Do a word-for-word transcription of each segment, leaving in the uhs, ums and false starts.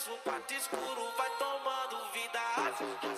aceso, quarto escuro, vai tomando vida.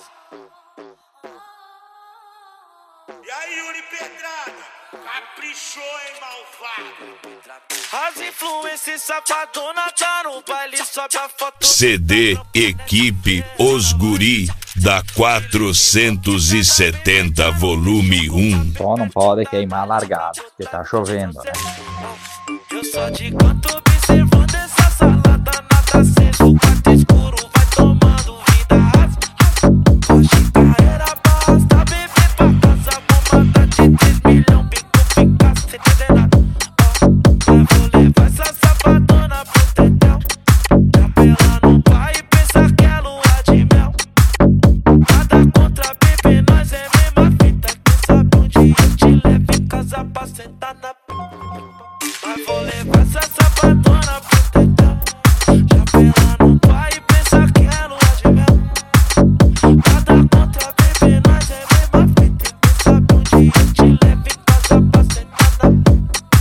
E aí, Yuri Pedrada? Caprichou, hein, malvado? As influências safadona tá no baile, sobe a foto. C D Equipe Os Guri da quatrocentos e setenta volume um. Só não pode queimar largado, porque tá chovendo, né? Eu só te canto observando essa salada, nada aceso, quarto escuro, vai tomando vida. Hoje carreira basta, beber pra casa, vou matar de três milhões, bico ficar sem entender nada. Eu vou levar essa safadona pro tetel. Capela não vai e pensa que é lua de mel. Nada contra bebê, nós é mesma fita. Quem sabe um dia eu te levo em casa pra sentar na p. Mas vou levar essa safadona pro tetel. Capela não vai e pensa que é lua de mel. Nada contra bebê, nós é mesma fita. Quem sabe um dia eu te levo em casa pra sentar na p.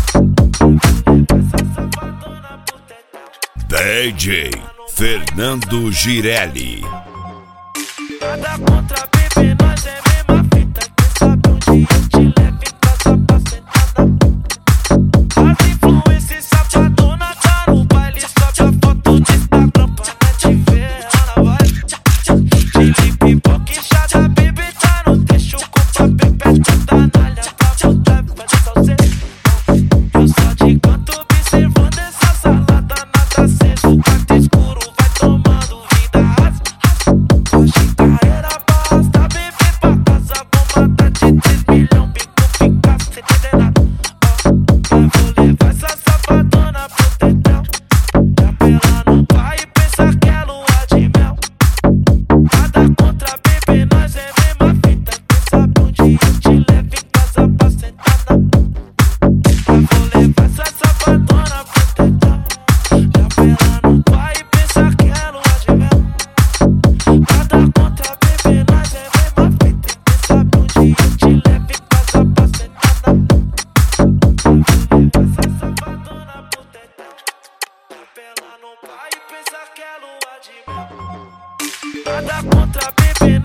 D J Fernando Girelli. Nada contra bebê, nós é mesma fita. Quem sabe um dia eu te levo em casa pra sentar na p. As influências safadona tá no baile, sobe a foto de Instagram pra net ver na vibe. De pipoca inchada, bebê tá no trecho com papel perto da nalha pra voltar pra desfalcer. Eu só te canto observando essa salada, nada aceso, quarto escuro, vai tomando vida. Hoje carreira basta, beber pra casa, vou matar de três milhões, bico ficar sem entender nada. Eu vou levar essa safadona pro tetel. Capela não vai e pensa que é lua de mel. Nada contra bebê, nós é mesma fita. Quem sabe um dia eu te levo em casa pra sentar na p. Eu vou levar essa safadona pro tetel. Capela não vai e pensa que é lua de mel. Nada contra bebê, nós é mesma fita. Quem sabe um dia eu te levo em casa pra sentar na p. Eu vou levar essa safadona pro tetel. Capela não vai e pensa que é lua de mel. Nada contra bebê.